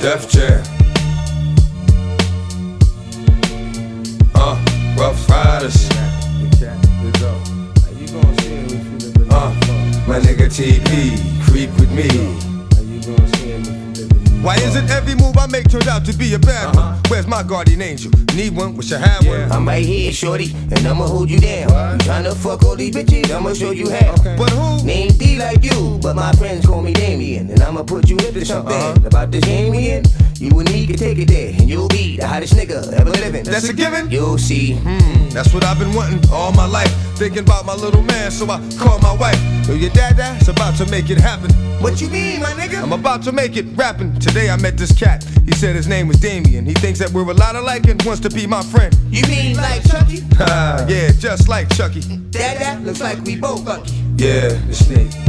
Def Jam. Rough Riders. My nigga TP, creep with me. Why isn't every move I make turned out to be a bad one? Where's my guardian angel? Need one? Wish I had one. I'm right here, shorty, and I'ma hold you down. You tryna fuck all these bitches? I'ma show you how. But who? Name D like you, but my friends call me Damien. And I'ma put you into something about this game we in. You and me can take it there, and you'll be the hottest nigga ever living. That's a given? You'll see. That's what I've been wanting all my life. Thinking about my little man, so I called my wife. Yo, your dad-dad's about to make it happen. What you mean, my nigga? I'm about to make it rapping. Today I met this cat. He said his name was Damien. He thinks that we're a lot alike and wants to be my friend. You mean like Chucky? Yeah, just like Chucky. That looks like we both lucky. Yeah, the snake.